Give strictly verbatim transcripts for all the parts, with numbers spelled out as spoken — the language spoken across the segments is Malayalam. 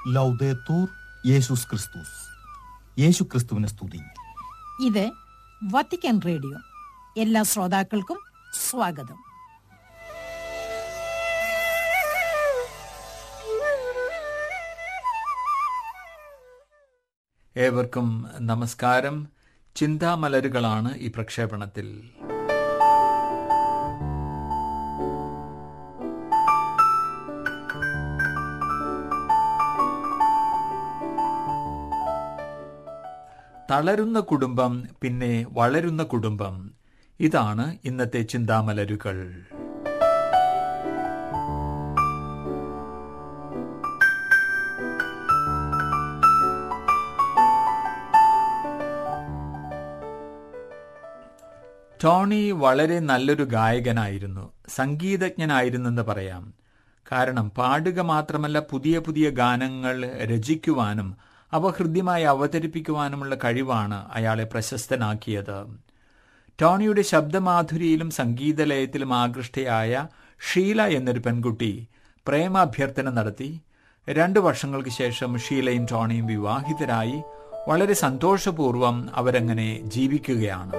ലൗദേത്തൂർ യേശുസ് ക്രിസ്തുസ്. യേശു ക്രിസ്തുവിനെ സ്തുതി. ഇത് വത്തിക്കാൻ റേഡിയോ. എല്ലാ ശ്രോതാക്കൾക്കും സ്വാഗതം. ഏവർക്കും നമസ്കാരം. ചിന്താമലരുകളാണ് ഈ പ്രക്ഷേപണത്തിൽ. തളരുന്ന കുടുംബം, പിന്നെ വളരുന്ന കുടുംബം. ഇതാണ് ഇന്നത്തെ ചിന്താമലരുകൾ. ടോണി വളരെ നല്ലൊരു ഗായകനായിരുന്നു, സംഗീതജ്ഞനായിരുന്നെന്ന് പറയാം. കാരണം പാടുക മാത്രമല്ല, പുതിയ പുതിയ ഗാനങ്ങൾ രചിക്കുവാനും അവ ഹൃദ്യമായി അവതരിപ്പിക്കുവാനുമുള്ള കഴിവാണ് അയാളെ പ്രശസ്തനാക്കിയത്. ടോണിയുടെ ശബ്ദമാധുരിയിലും സംഗീതലയത്തിലും ആകൃഷ്ടയായ ഷീല എന്നൊരു പെൺകുട്ടി പ്രേമാഭ്യർത്ഥന നടത്തി. രണ്ടു വർഷങ്ങൾക്ക് ശേഷം ഷീലയും ടോണിയും വിവാഹിതരായി. വളരെ സന്തോഷപൂർവ്വം അവരങ്ങനെ ജീവിക്കുകയാണ്.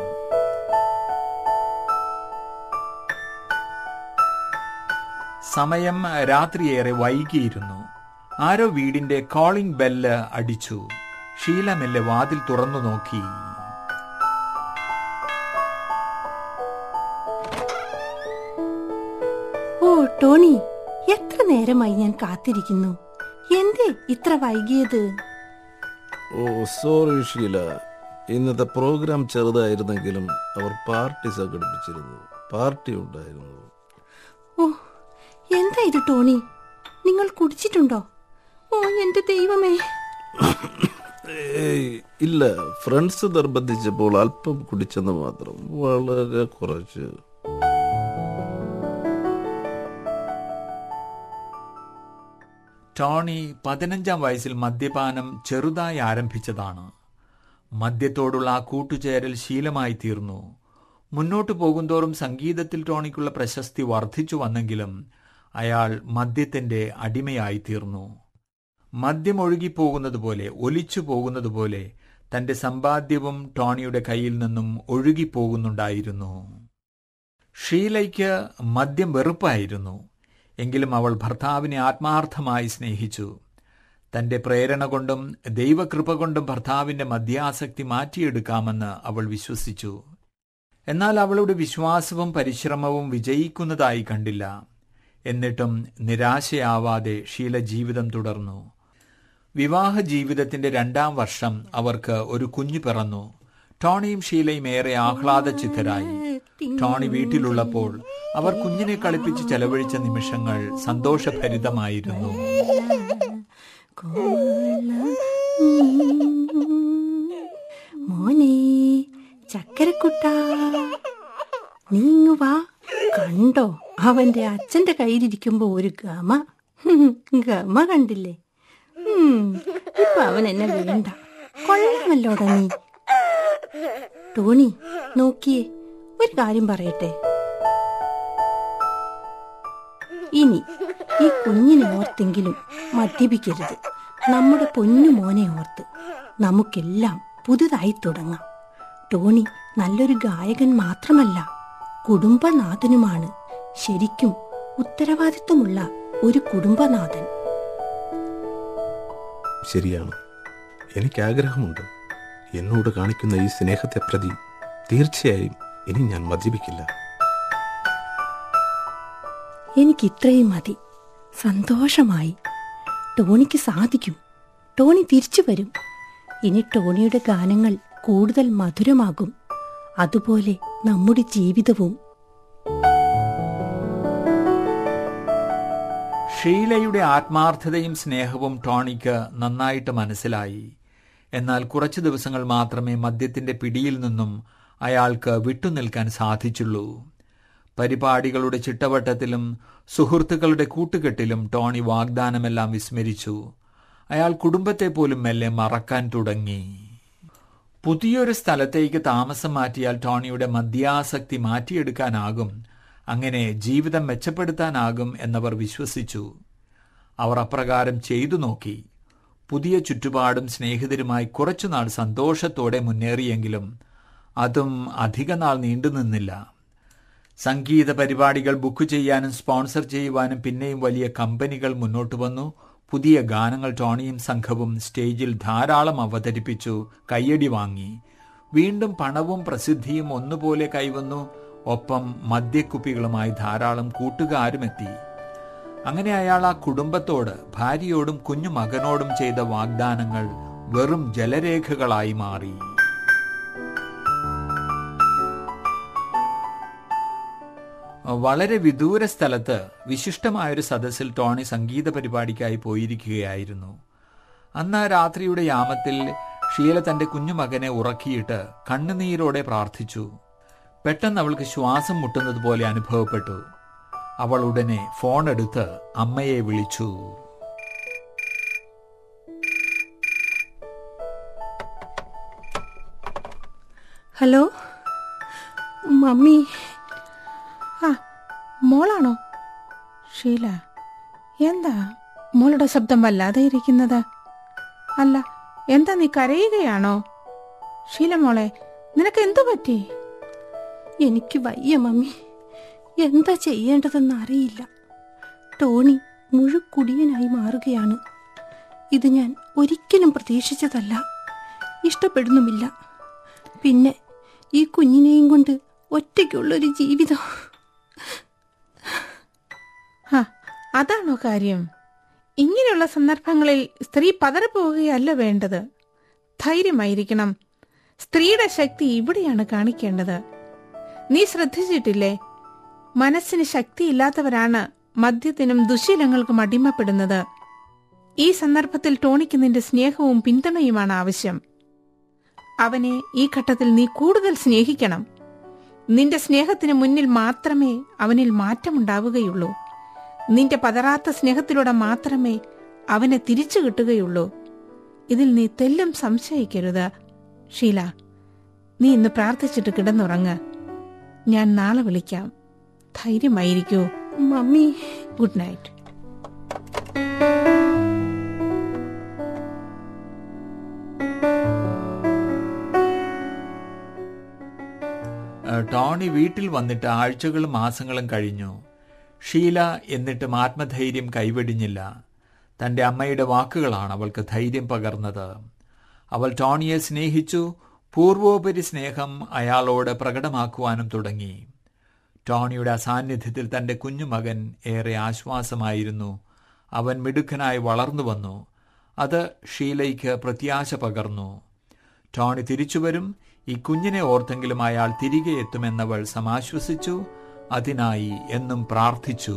സമയം രാത്രിയേറെ വൈകിയിരുന്നു. ആരോ വീടിന്റെ കോളിംഗ് ബെല്ല് അടിച്ചു. ഷീല മെല്ലെ വാതിൽ തുറന്നു നോക്കി. ഓ ടോണി, എത്ര നേരമായി ഞാൻ കാത്തിരിക്കുന്നു. എന്തേ ഇത്ര വൈകിയത്? ഓ സോറി ഷീല, ഇന്നത്തെ പ്രോഗ്രാം ചെറുതായിരുന്നെങ്കിലും അവർ പാർട്ടി സംഘടിപ്പിച്ചിരുന്നു. പാർട്ടി ഉണ്ടായിരുന്നു. ഓ എന്താ ഇത് ടോണി, നിങ്ങൾ കുടിച്ചിട്ടുണ്ടോ? ഓ എന്റെ ദൈവമേ. ഏയ് ഇല്ല, ഫ്രണ്ട്സ് നിർബന്ധിച്ചപ്പോൾ അല്പം കുടിച്ചെന്ന് മാത്രം, വളരെ കുറച്ച്. ടോണി പതിനഞ്ചാം വയസ്സിൽ മദ്യപാനം ചെറുതായി ആരംഭിച്ചതാണ്. മദ്യത്തോടുള്ള ആ കൂട്ടുചേരൽ ശീലമായി തീർന്നു. മുന്നോട്ടു പോകുന്തോറും സംഗീതത്തിൽ ടോണിക്കുള്ള പ്രശസ്തി വർദ്ധിച്ചു വന്നെങ്കിലും അയാൾ മദ്യത്തിന്റെ അടിമയായി തീർന്നു. മദ്യം ഒഴുകിപ്പോകുന്നത് പോലെ, ഒലിച്ചു പോകുന്നത് പോലെ തന്റെ സമ്പാദ്യവും ടോണിയുടെ കയ്യിൽ നിന്നും ഒഴുകിപ്പോകുന്നുണ്ടായിരുന്നു. ഷീലയ്ക്ക് മദ്യം വെറുപ്പായിരുന്നു. എങ്കിലും അവൾ ഭർത്താവിനെ ആത്മാർത്ഥമായി സ്നേഹിച്ചു. തന്റെ പ്രേരണ കൊണ്ടും ദൈവകൃപ കൊണ്ടും ഭർത്താവിന്റെ മദ്യാസക്തി മാറ്റിയെടുക്കാമെന്ന് അവൾ വിശ്വസിച്ചു. എന്നാൽ അവളുടെ വിശ്വാസവും പരിശ്രമവും വിജയിക്കുന്നതായി കണ്ടില്ല. എന്നിട്ടും നിരാശയാവാതെ ഷീല ജീവിതം തുടർന്നു. വിവാഹ ജീവിതത്തിന്റെ രണ്ടാം വർഷം അവർക്ക് ഒരു കുഞ്ഞു പിറന്നു. ടോണിയും ഷീലയും ഏറെ ആഹ്ലാദചിത്തരായി. ടോണി വീട്ടിലുള്ളപ്പോൾ അവർ കുഞ്ഞിനെ കളിപ്പിച്ച് ചെലവഴിച്ച നിമിഷങ്ങൾ സന്തോഷഭരിതമായിരുന്നു. മോനെ ചക്കരക്കുട്ട, നീങ്ങുവാ. കണ്ടോ, അവന്റെ അച്ഛന്റെ കയ്യിലിരിക്കുമ്പോ ഒരു ഗമ ഗമ കണ്ടില്ലേ? ഇപ്പൊ അവൻ എന്നെ വേണ്ട. കൊള്ളാമല്ലോടാ നീ. ടോണി നോക്കിയേ, ഒരു കാര്യം പറയട്ടെ. ഇനി ഈ കുഞ്ഞിനെ ഓർത്തെങ്കിലും മദ്യപിക്കരുത്. നമ്മുടെ പൊന്നു മോനെ ഓർത്ത് നമുക്കെല്ലാം പുതുതായി തുടങ്ങാം. ടോണി നല്ലൊരു ഗായകൻ മാത്രമല്ല, കുടുംബനാഥനുമാണ്. ശരിക്കും ഉത്തരവാദിത്വമുള്ള ഒരു കുടുംബനാഥൻ. ശരിയാണ്, എനിക്ക് ആഗ്രഹമുണ്ട്. എന്നോട് കാണിക്കുന്ന ഈ സ്നേഹത്തെ പ്രതി തീർച്ചയായും ഇനി ഞാൻ മദ്യപിക്കില്ല. എനിക്ക് ഇത്രയും മതി. സന്തോഷമായി. ടോണിക്ക് സാധിക്കും. ടോണി തിരിച്ചു വരും. ഇനി ടോണിയുടെ ഗാനങ്ങൾ കൂടുതൽ മധുരമാകും. അതുപോലെ നമ്മുടെ ജീവിതവും. ഷീലയുടെ ആത്മാർത്ഥതയും സ്നേഹവും ടോണിക്ക് നന്നായിട്ട് മനസ്സിലായി. എന്നാൽ കുറച്ചു ദിവസങ്ങൾ മാത്രമേ മദ്യത്തിന്റെ പിടിയിൽ നിന്നും അയാൾക്ക് വിട്ടുനിൽക്കാൻ സാധിച്ചുള്ളൂ. പരിപാടികളുടെ ചിട്ടവട്ടത്തിലും സുഹൃത്തുക്കളുടെ കൂട്ടുകെട്ടിലും ടോണി വാഗ്ദാനമെല്ലാം വിസ്മരിച്ചു. അയാൾ കുടുംബത്തെ പോലും മെല്ലെ മറക്കാൻ തുടങ്ങി. പുതിയൊരു സ്ഥലത്തേക്ക് താമസം മാറ്റിയാൽ ടോണിയുടെ മദ്യാസക്തി മാറ്റിയെടുക്കാനാകും, അങ്ങനെ ജീവിതം മെച്ചപ്പെടുത്താനാകും എന്നവർ വിശ്വസിച്ചു. അവർ അപ്രകാരം ചെയ്തു നോക്കി. പുതിയ ചുറ്റുപാടും സ്നേഹിതരുമായി കുറച്ചുനാൾ സന്തോഷത്തോടെ മുന്നേറിയെങ്കിലും അതും അധികനാൾ നീണ്ടുനിന്നില്ല. സംഗീത പരിപാടികൾ ബുക്ക് ചെയ്യാനും സ്പോൺസർ ചെയ്യുവാനും പിന്നെയും വലിയ കമ്പനികൾ മുന്നോട്ട് വന്നു. പുതിയ ഗാനങ്ങൾ ടോണിയും സംഘവും സ്റ്റേജിൽ ധാരാളം അവതരിപ്പിച്ചു, കയ്യടി വാങ്ങി. വീണ്ടും പണവും പ്രസിദ്ധിയും ഒന്നുപോലെ കൈവന്നു. ഒപ്പം മദ്യക്കുപ്പികളുമായി ധാരാളം കൂട്ടുകാരുമെത്തി. അങ്ങനെ അയാൾ ആ കുടുംബത്തോട്, ഭാര്യയോടും കുഞ്ഞു മകനോടും ചെയ്ത വാഗ്ദാനങ്ങൾ വെറും ജലരേഖകളായി മാറി. വളരെ വിദൂര സ്ഥലത്ത് വിശിഷ്ടമായൊരു സദസ്സിൽ ടോണി സംഗീത പരിപാടിക്കായി പോയിരിക്കുകയായിരുന്നു. അന്ന് ആ രാത്രിയുടെ യാമത്തിൽ ഷീല തന്റെ കുഞ്ഞുമകനെ ഉറക്കിയിട്ട് കണ്ണുനീരോടെ പ്രാർത്ഥിച്ചു. പെട്ടെന്ന് അവൾക്ക് ശ്വാസം മുട്ടുന്നത് പോലെ അനുഭവപ്പെട്ടു. അവൾ ഉടനെ ഫോൺ എടുത്ത് അമ്മയെ വിളിച്ചു. Hello mummy. ആ മോളാണോ? ഷീല, എന്താ മോളുടെ ശബ്ദം വല്ലാതെ ഇരിക്കുന്നത്? അല്ല, എന്താ നീ കരയുകയാണോ? ഷീല മോളെ, നിനക്ക് എന്തു പറ്റി? എനിക്ക് വയ്യ മമ്മി. എന്താ ചെയ്യേണ്ടതെന്ന് അറിയില്ല. ടോണി മുഴുക്കുടിയനായി മാറുകയാണ്. ഇത് ഞാൻ ഒരിക്കലും പ്രതീക്ഷിച്ചതല്ല. ഇഷ്ടപ്പെടുന്നുമില്ല. പിന്നെ ഈ കുഞ്ഞിനെയും കൊണ്ട് ഒറ്റയ്ക്കുള്ളൊരു ജീവിതം. അതാണോ കാര്യം? ഇങ്ങനെയുള്ള സന്ദർഭങ്ങളിൽ സ്ത്രീ പതറിപ്പോവുകയല്ല വേണ്ടത്. ധൈര്യമായിരിക്കണം. സ്ത്രീയുടെ ശക്തി ഇവിടെയാണ് കാണിക്കേണ്ടത്. നീ ശ്രദ്ധിച്ചിട്ടില്ലേ, മനസ്സിന് ശക്തിയില്ലാത്തവരാണ് മദ്യത്തിനും ദുശീലങ്ങൾക്കും അടിമപ്പെടുന്നത്. ഈ സന്ദർഭത്തിൽ ടോണിക്ക് നിന്റെ സ്നേഹവും പിന്തുണയുമാണ് ആവശ്യം. അവനെ ഈ ഘട്ടത്തിൽ നീ കൂടുതൽ സ്നേഹിക്കണം. നിന്റെ സ്നേഹത്തിന് മുന്നിൽ മാത്രമേ അവനിൽ മാറ്റമുണ്ടാവുകയുള്ളൂ. നിന്റെ പതറാത്ത സ്നേഹത്തിലൂടെ മാത്രമേ അവനെ തിരിച്ചു കിട്ടുകയുള്ളൂ. ഇതിൽ നീ തെല്ലും സംശയിക്കരുത്. ഷീല, നീ ഇന്ന് പ്രാർത്ഥിച്ചിട്ട് കിടന്നുറങ്ങ്. ഞാൻ നാളെ വിളിക്കാം. ധൈര്യമായിരിക്കൂ മമ്മി. Good night. ടോണി വീട്ടിൽ വന്നിട്ട് ആഴ്ചകളും മാസങ്ങളും കഴിഞ്ഞു. ഷീല എന്നിട്ടും ആത്മധൈര്യം കൈവെടിഞ്ഞില്ല. തന്റെ അമ്മയുടെ വാക്കുകളാണ് അവൾക്ക് ധൈര്യം പകർന്നത്. അവൾ ടോണിയെ സ്നേഹിച്ചു. പൂർവോപരി സ്നേഹം അയാളോട് പ്രകടമാക്കുവാനും തുടങ്ങി. ടോണിയുടെ അസാന്നിധ്യത്തിൽ തന്റെ കുഞ്ഞുമകൻ ഏറെ ആശ്വാസമായിരുന്നു. അവൻ മിടുക്കനായി വളർന്നു വന്നു. അത് ഷീലയ്ക്ക് പ്രത്യാശ പകർന്നു. ടോണി തിരിച്ചുവരും, ഈ കുഞ്ഞിനെ ഓർത്തെങ്കിലും അയാൾ തിരികെ എത്തുമെന്നവൾ സമാശ്വസിച്ചു. അതിനായി എന്നും പ്രാർത്ഥിച്ചു.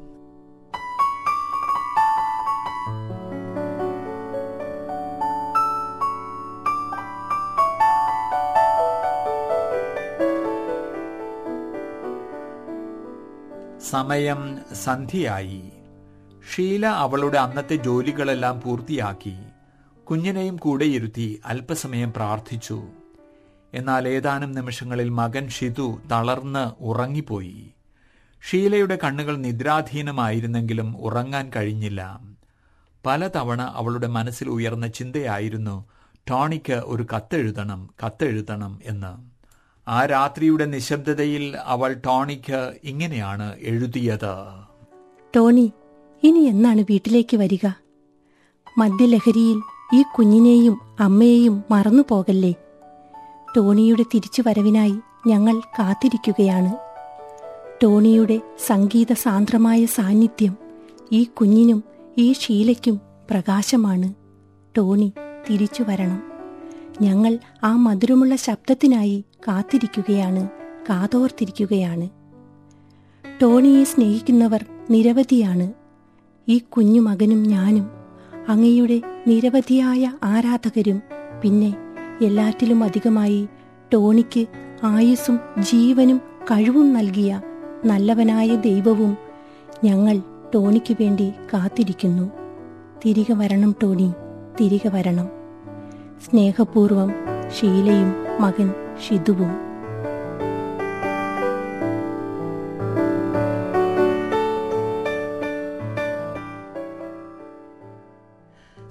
സമയം സന്ധ്യയായി. ഷീല അവളുടെ അന്നത്തെ ജോലികളെല്ലാം പൂർത്തിയാക്കി. കുഞ്ഞിനെയും കൂടെ ഇരുത്തി അല്പസമയം പ്രാർത്ഥിച്ചു. എന്നാൽ ഏതാനും നിമിഷങ്ങളിൽ മകൻ ഷിതു തളർന്ന് ഉറങ്ങിപ്പോയി. ഷീലയുടെ കണ്ണുകൾ നിദ്രാധീനമായിരുന്നെങ്കിലും ഉറങ്ങാൻ കഴിഞ്ഞില്ല. പലതവണ അവളുടെ മനസ്സിൽ ഉയർന്ന ചിന്തയായിരുന്നു, ടോണിക്ക് ഒരു കത്തെഴുതണം കത്തെഴുതണം എന്ന്. ആ രാത്രിയുടെ നിശബ്ദതയിൽ അവൾ ടോണിക്ക് ഇങ്ങനെയാണ് എഴുതിയത്. ടോണി, ഇനി എന്നാണ് വീട്ടിലേക്ക് വരിക? മദ്യലഹരിയിൽ ഈ കുഞ്ഞിനെയും അമ്മയെയും മറന്നു പോകല്ലേ. ടോണിയുടെ തിരിച്ചുവരവിനായി ഞങ്ങൾ കാത്തിരിക്കുകയാണ്. ടോണിയുടെ സംഗീത സാന്ദ്രമായ സാന്നിധ്യം ഈ കുഞ്ഞിനും ഈ ഷീലയ്ക്കും പ്രകാശമാണ്. ടോണി തിരിച്ചു വരണം. ഞങ്ങൾ ആ മധുരമുള്ള ശബ്ദത്തിനായി കാത്തിരിക്കുകയാണ്, കാതോർത്തിരിക്കുകയാണ്. ടോണിയെ സ്നേഹിക്കുന്നവർ നിരവധിയാണ്. ഈ കുഞ്ഞു മകനും ഞാനും അങ്ങയുടെ നിരവധിയായ ആരാധകരും. പിന്നെ എല്ലാറ്റിലും അധികമായി ടോണിക്ക് ആയുസ്സും ജീവനും കഴിവും നൽകിയ നല്ലവനായ ദൈവവും ഞങ്ങൾ ടോണിക്ക് വേണ്ടി കാത്തിരിക്കുന്നു. തിരികെ വരണം ടോണി, തിരികെ വരണം. സ്നേഹപൂർവം ഷീലയും മകൻ ഷിതുവും.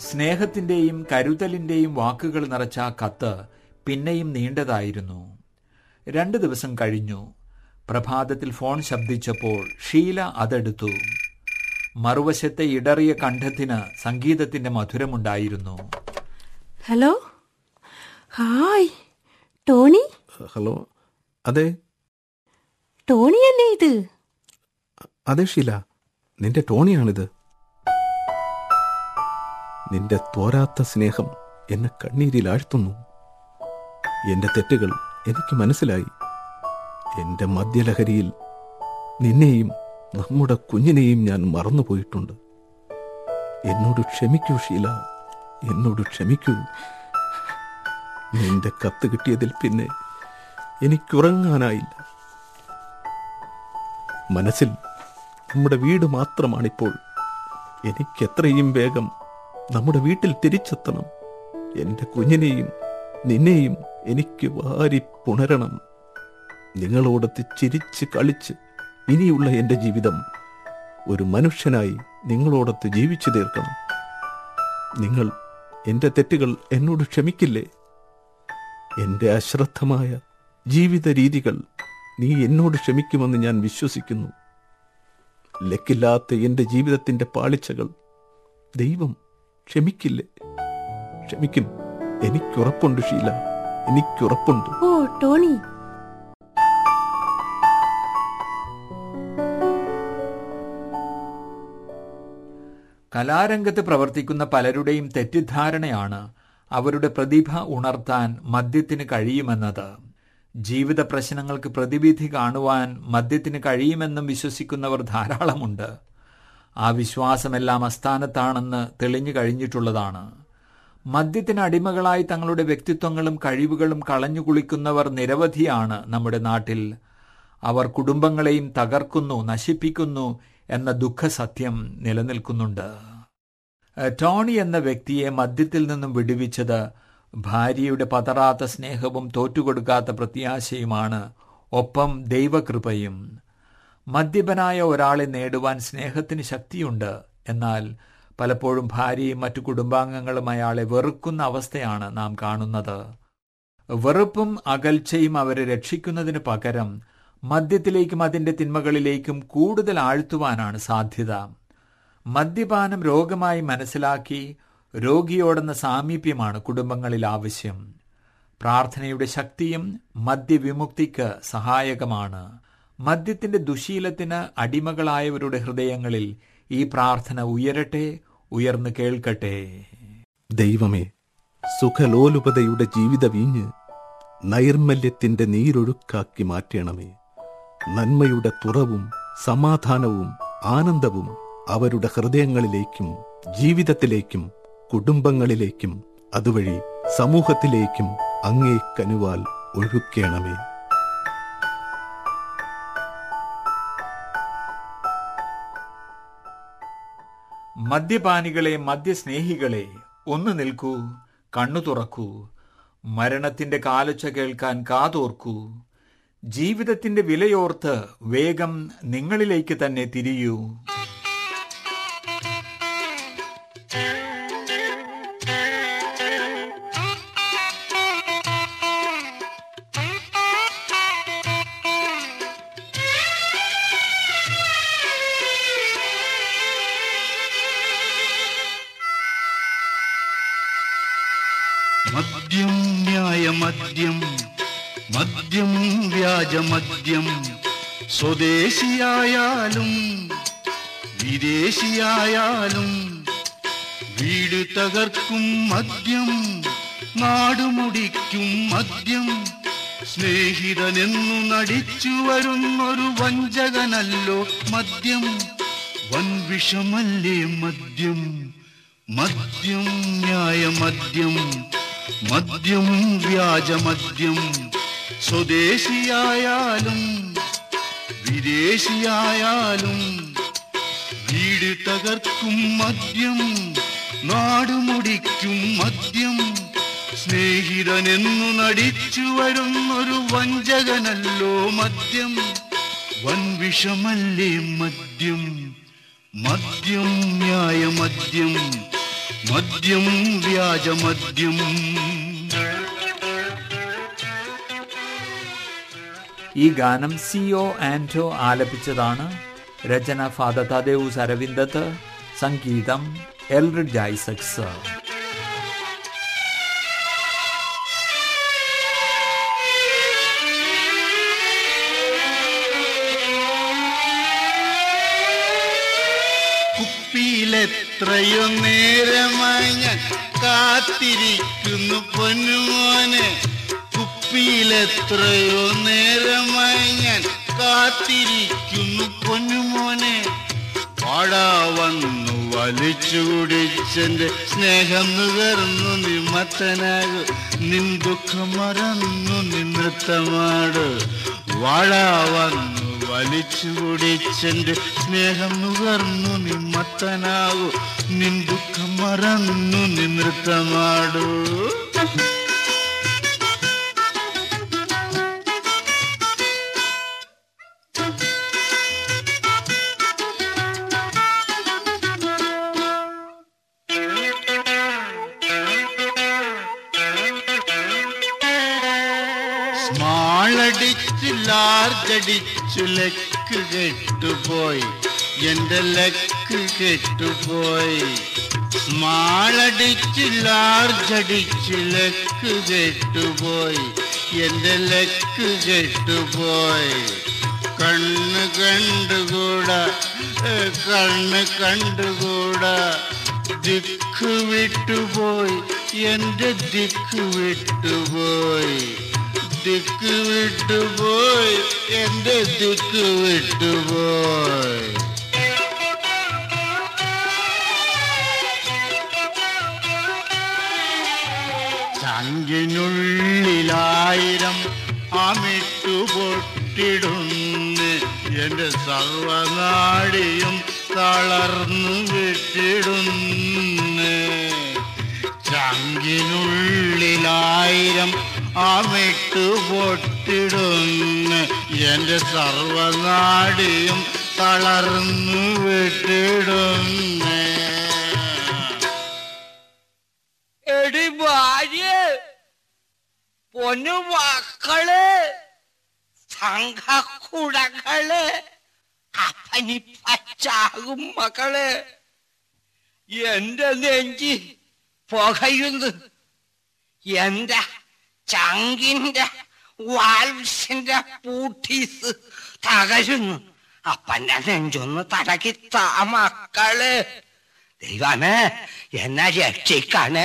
സ്നേഹത്തിന്റെയും കരുതലിന്റെയും വാക്കുകൾ നിറച്ച ആ കത്ത് പിന്നെയും നീണ്ടതായിരുന്നു. രണ്ടു ദിവസം കഴിഞ്ഞു. പ്രഭാതത്തിൽ ഫോൺ ശബ്ദിച്ചപ്പോൾ ഷീല അതെടുത്തു. മറുവശത്തെ ഇടറിയ കണ്ഠത്തിന് സംഗീതത്തിന്റെ മധുരമുണ്ടായിരുന്നു. Hello, hi Tony. ഹലോ, അതെ. ടോണിയല്ലേ ഇത്? അതെ ഷീല, നിന്റെ ടോണിയാണിത്. നിന്റെ തോരാത്ത സ്നേഹം എന്നെ കണ്ണീരിൽ ആഴ്ത്തുന്നു. എന്റെ തെറ്റുകൾ എനിക്ക് മനസ്സിലായി. എന്റെ മദ്യലഹരിയിൽ നിന്നെയും നമ്മുടെ കുഞ്ഞിനെയും ഞാൻ മറന്നുപോയിട്ടുണ്ട്. എന്നോട് ക്ഷമിക്കൂ ഷീല, എന്നോട് ക്ഷമിക്കൂ. നിന്റെ കത്ത് കിട്ടിയതിൽ പിന്നെ എനിക്കുറങ്ങാനായില്ല. മനസ്സിൽ നമ്മുടെ വീട് മാത്രമാണിപ്പോൾ. എനിക്കെത്രയും വേഗം നമ്മുടെ വീട്ടിൽ തിരിച്ചെത്തണം. എൻ്റെ കുഞ്ഞിനെയും നിന്നെയും എനിക്ക് വാരി പുണരണം. നിങ്ങളോടൊത്ത് ചിരിച്ച് കളിച്ച് ഇനിയുള്ള എൻ്റെ ജീവിതം ഒരു മനുഷ്യനായി നിങ്ങളോടൊത്ത് ജീവിച്ചു തീർക്കണം. നിങ്ങൾ എൻ്റെ തെറ്റുകൾ എന്നോട് ക്ഷമിക്കില്ലേ? എൻ്റെ അശ്രദ്ധമായ ജീവിത രീതികൾ നീ എന്നോട് ക്ഷമിക്കുമെന്ന് ഞാൻ വിശ്വസിക്കുന്നു. ലക്കില്ലാത്ത എൻ്റെ ജീവിതത്തിൻ്റെ പാളിച്ചകൾ ദൈവം ക്ഷമിക്കില്ലേ? ക്ഷമിക്കും, എനിക്കുറപ്പുണ്ട് ഷീല, എനിക്കുറപ്പുണ്ട്. ഓ ടോണി, കലാരംഗത്ത് പ്രവർത്തിക്കുന്ന പലരുടെയും തെറ്റിദ്ധാരണയാണ് അവരുടെ പ്രതിഭ ഉണർത്താൻ മദ്യത്തിന് കഴിയുമെന്നത്. ജീവിത പ്രശ്നങ്ങൾക്ക് പ്രതിവിധി കാണുവാൻ മദ്യത്തിന് കഴിയുമെന്നും വിശ്വസിക്കുന്നവർ ധാരാളമുണ്ട്. ആ വിശ്വാസമെല്ലാം അസ്ഥാനത്താണെന്ന് തെളിഞ്ഞു കഴിഞ്ഞിട്ടുള്ളതാണ്. മദ്യത്തിന് അടിമകളായി തങ്ങളുടെ വ്യക്തിത്വങ്ങളും കഴിവുകളും കളഞ്ഞു കുളിക്കുന്നവർ നിരവധിയാണ് നമ്മുടെ നാട്ടിൽ. അവർ കുടുംബങ്ങളെയും തകർക്കുന്നു, നശിപ്പിക്കുന്നു എന്ന ദുഃഖസത്യം നിലനിൽക്കുന്നുണ്ട്. ടോണി എന്ന വ്യക്തിയെ മദ്യത്തിൽ നിന്നും വിടുവിച്ചത് ഭാര്യയുടെ പതറാത്ത സ്നേഹവും തോറ്റുകൊടുക്കാത്ത പ്രത്യാശയുമാണ്, ഒപ്പം ദൈവകൃപയും. മദ്യപനായ ഒരാളെ നേടുവാൻ സ്നേഹത്തിന് ശക്തിയുണ്ട്. എന്നാൽ പലപ്പോഴും ഭാര്യയും മറ്റു കുടുംബാംഗങ്ങളും അയാളെ വെറുക്കുന്ന അവസ്ഥയാണ് നാം കാണുന്നത്. വെറുപ്പും അകൽച്ചയും അവരെ രക്ഷിക്കുന്നതിന് പകരം മദ്യത്തിലേക്കും അതിൻ്റെ തിന്മകളിലേക്കും കൂടുതൽ ആഴ്ത്തുവാനാണ് സാധ്യത. മദ്യപാനം രോഗമായി മനസ്സിലാക്കി രോഗിയോടെന്ന സാമീപ്യമാണ് കുടുംബങ്ങളിൽ ആവശ്യം. പ്രാർത്ഥനയുടെ ശക്തിയും മദ്യവിമുക്തിക്ക് സഹായകമാണ്. മദ്യത്തിന്റെ ദുശീലത്തിന് അടിമകളായവരുടെ ഹൃദയങ്ങളിൽ ഈ പ്രാർത്ഥന ഉയരട്ടെ, ഉയർന്നു കേൾക്കട്ടെ. ദൈവമേ, സുഖലോലുപതയുടെ ജീവിത വീഞ്ഞ് നൈർമല്യത്തിന്റെ നീരൊഴുക്കാക്കി മാറ്റണമേ. നന്മയുടെ തുറവും സമാധാനവും ആനന്ദവും അവരുടെ ഹൃദയങ്ങളിലേക്കും ജീവിതത്തിലേക്കും കുടുംബങ്ങളിലേക്കും അതുവഴി സമൂഹത്തിലേക്കും അങ്ങേ കനുവാൽ ഒഴുക്കേണമേ. മദ്യപാനികളെ, മദ്യസ്നേഹികളെ, ഒന്ന് നിൽക്കൂ, കണ്ണു തുറക്കൂ. മരണത്തിന്റെ കാലൊച്ച കേൾക്കാൻ കാതോർക്കൂ. ജീവിതത്തിന്റെ വിലയോർത്ത് വേഗം നിങ്ങളിലേക്ക് തന്നെ തിരിയൂ. മദ്യം ന്യായമദ്യം, മദ്യം വ്യാജമദ്യം, സ്വദേശിയായാലും വിദേശിയായാലും വീട് തകർക്കും മദ്യം, നാടുമുടിക്കും മദ്യം. സ്നേഹിതനെന്നു നടിച്ചു വരുന്നൊരു വഞ്ചകനല്ലോ മദ്യം. വൻവിഷമല്ലേ മദ്യം. മദ്യം ന്യായമദ്യം, മദ്യം വ്യാജമദ്യം, സ്വദേശിയായാലും വിദേശിയായാലും വീട് തകർക്കും മദ്യം, നാടുമുടിക്കും മദ്യം. സ്നേഹിതനെന്നു നടിച്ചു വരുന്നൊരു വഞ്ചകനല്ലോ മദ്യം. വൻവിഷമല്ലേ മദ്യം. മദ്യം ന്യായമദ്യം, മദ്യം വ്യാജമദ്യം. ഈ ഗാനം സി ഒ ആന്റോ ആലപിച്ചതാണ്. രചന ഫാദർ തദേവുസ് അരവിന്ദത്ത്, സംഗീതം എൽറിഡ്ജ് ഐസക്സ്. കുപ്പിയിലെത്രയോ നേരമായി ഞാൻ കാത്തിരിക്കുന്നു പൊന്നുമോനെ, കുപ്പിയിലെത്രയോ നേരമായി ഞാൻ കാത്തിരിക്കുന്നു പൊന്നുമോനെ. വാടാ വന്നു വലിച്ചു കുടിച്ചെന്റെ സ്നേഹം നുകർന്നു നിമത്തനാകു, നിൻ ദുഃഖം മറന്നു നിന്നൃത്തമാട്. വാടാ വന്നു വലിച്ചു കുടിച്ചെന്റെ സ്നേഹം നുകർന്നു നിമത്തനാകു, നിൻ ദുഃഖം മറന്നു നിന്നൃത്തമാടു. സ്മാളടിച്ചു ലാർജടിച്ചു ലക്ക് കെട്ടുപോയി, എന്റെ ലക്ക് കെട്ടുപോയി. സ്മാളടിച്ചു ലാർജടിച്ചു ലക്ക് കെട്ടുപോയി, എന്റെ ലക്ക് കെട്ടുപോയി. കണ്ണ് കണ്ടുകൂടാ കണ്ണ് കണ്ടുകൂടാ, ദിക്ക് വിട്ടുപോയി, എന്റെ ദിക്ക് വിട്ടുപോയി. ദിക്ക് വിട്ടുപോയി, എന്റെ ദിക്ക് വിട്ടുപോയി. ചങ്കിനുള്ളിലായിരം അമിട്ടു പൊട്ടിടുന്ന്, എന്റെ സർവനാടിയും തളർന്നു വിട്ടിടുന്ന്. ചങ്കിനുള്ളിലായിരം അമിട്ടു പൊട്ടിടുന്ന്, എന്റെ സർവനാടിയും തളർന്നു വിട്ടിടുന്ന്. എടി ഭാര്യ, പൊന്നു മക്കള്, സംഘക്കുടകള്, അപ്പനി പച്ചാകും മക്കള്. എന്റെ നെഞ്ചി പുകയുന്നു, എന്റെ ചങ്കിന്റെ വാൽസിന്റെ പൂട്ടീസ് തകരുന്നു. അപ്പന്റെ നെഞ്ചൊന്ന് തടക്കി താ മക്കള്. ദൈവമേ, എന്നെ രക്ഷിക്കണേ.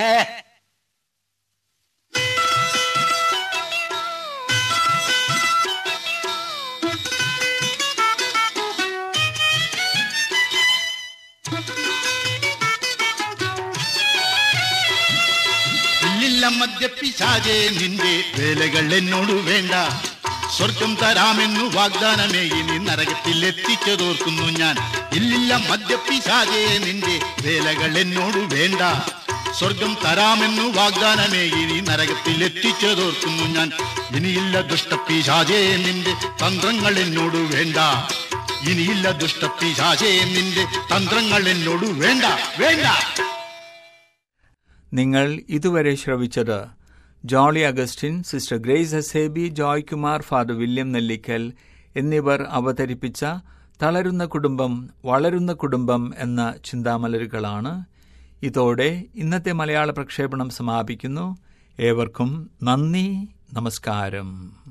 ഇല്ലില്ല മദ്യപിശാചേ, നിന്റെ വേലകൾ എന്നോട് വേണ്ട. സ്വർഗം തരാമെന്നു വാഗ്ദാനമേ ഇനി നരകത്തിൽ എത്തിച്ചതോർക്കുന്നു ഞാൻ. ഇല്ലില്ല മദ്യപിശാചേ, നിന്റെ വേലകൾ എന്നോട് വേണ്ട. സ്വർഗം തരാമെന്നു വാഗ്ദാനമേ ഇനി നരകത്തിൽ എത്തിച്ചതോർക്കുന്നു ഞാൻ. ഇനിയില്ല ദുഷ്ടപിശാചേ, നിന്റെ തന്ത്രങ്ങൾ എന്നോട് വേണ്ട. ഇനിയില്ല ദുഷ്ടപിശാചേ, നിന്റെ തന്ത്രങ്ങൾ എന്നോട് വേണ്ട വേണ്ട. നിങ്ങൾ ഇതുവരെ ശ്രവിച്ചത് ജോളി അഗസ്റ്റിൻ, സിസ്റ്റർ ഗ്രേസ് എസേബി, ജോയ് കുമാർ, ഫാദർ വില്യം നെല്ലിക്കൽ എന്നിവർ അവതരിപ്പിച്ച തളരുന്ന കുടുംബം വളരുന്ന കുടുംബം എന്ന ചിന്താമലരുകളാണ്. ഇതോടെ ഇന്നത്തെ മലയാള പ്രക്ഷേപണം സമാപിക്കുന്നു. ഏവർക്കും നന്ദി, നമസ്കാരം.